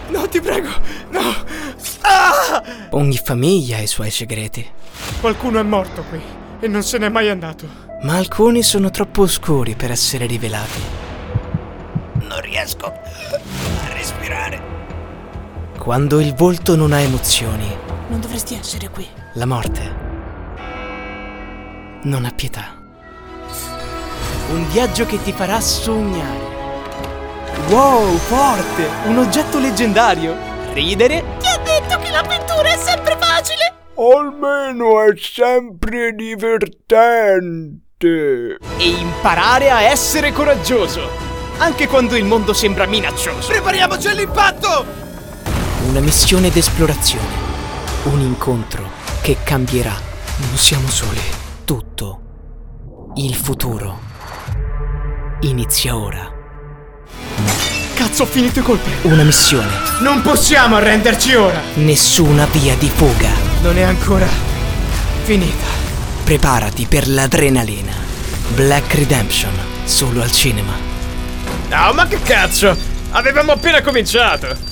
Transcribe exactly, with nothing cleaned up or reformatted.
No, ti prego, no! Ah! Ogni famiglia ha i suoi segreti. Qualcuno è morto qui e non se n'è mai andato. Ma alcuni sono troppo oscuri per essere rivelati. Non riesco a respirare. Quando il volto non ha emozioni, Non dovresti essere qui. la morte non ha pietà. Un viaggio che ti farà sognare. Wow, forte! Un oggetto leggendario. Ridere. Ti ha detto che l'avventura è sempre facile. Almeno è sempre divertente. E imparare a essere coraggioso, anche quando il mondo sembra minaccioso. Prepariamoci all'impatto! Una missione d'esplorazione. Un incontro che cambierà. Non siamo soli. Tutto. Il futuro inizia ora. Cazzo, ho finito i colpi! Una missione. Non possiamo arrenderci ora! Nessuna via di fuga. Non è ancora finita. Preparati per l'adrenalina. Black Redemption, solo al cinema. No, ma che cazzo! Avevamo appena cominciato!